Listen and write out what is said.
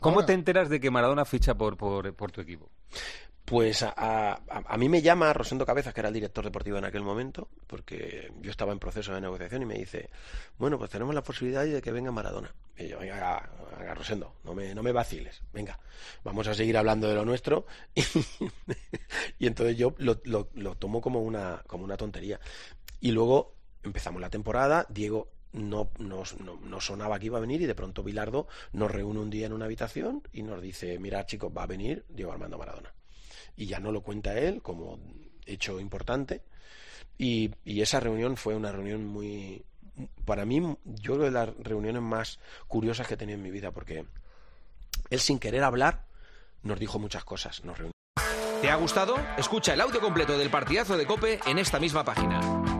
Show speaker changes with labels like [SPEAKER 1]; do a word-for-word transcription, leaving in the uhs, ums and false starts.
[SPEAKER 1] ¿Cómo
[SPEAKER 2] Ahora,
[SPEAKER 1] te enteras de que Maradona ficha por, por, por tu equipo?
[SPEAKER 2] Pues a, a, a mí me llama Rosendo Cabezas, que era el director deportivo en aquel momento, porque yo estaba en proceso de negociación, y me dice, bueno, pues tenemos la posibilidad de que venga Maradona. Y yo, venga, venga Rosendo, no me, no me vaciles, venga, vamos a seguir hablando de lo nuestro. Y, y entonces yo lo, lo, lo tomo como una, como una tontería. Y luego empezamos la temporada, Diego no, no, no, no sonaba que iba a venir, y de pronto Bilardo nos reúne un día en una habitación y nos dice, mirad chicos, va a venir Diego Armando Maradona. Y ya no lo cuenta él como hecho importante, y, y esa reunión fue una reunión muy, para mí, yo creo de las reuniones más curiosas que he tenido en mi vida, porque él, sin querer hablar, nos dijo muchas cosas, nos reunió.
[SPEAKER 3] ¿Te ha gustado? Escucha el audio completo del partidazo de COPE en esta misma página.